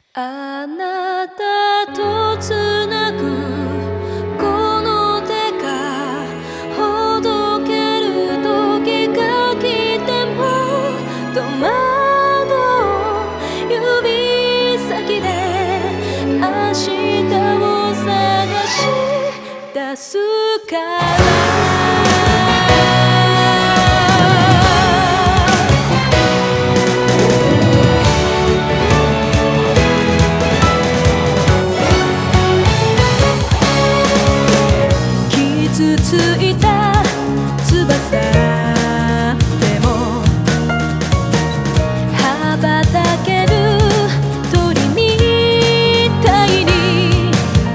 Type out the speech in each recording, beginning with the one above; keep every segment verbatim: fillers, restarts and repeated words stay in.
あなたとつなぐこの手がほどける時が来ても戸惑う指先で明日を探し出すからついた翼でも羽ばたける鳥みたいに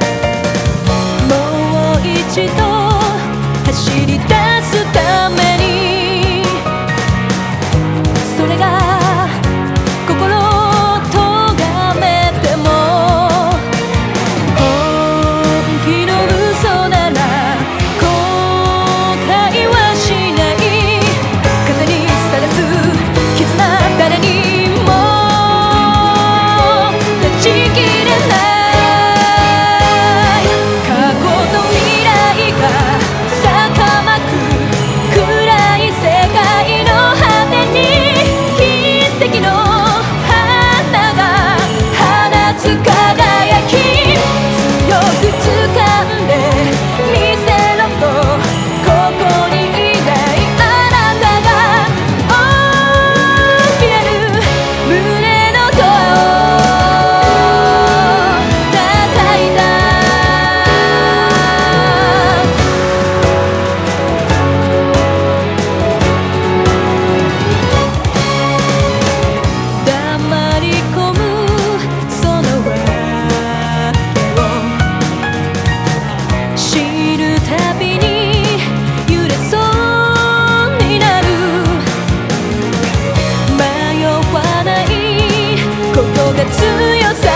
もう一度走り出すためにそれが心を咎めても本気の嘘なら誰にも断ち切れない過去と未来が逆まく暗い世界の果てに奇跡の花が放つ輝き強く掴んでみせろとここにいないあなたが強さ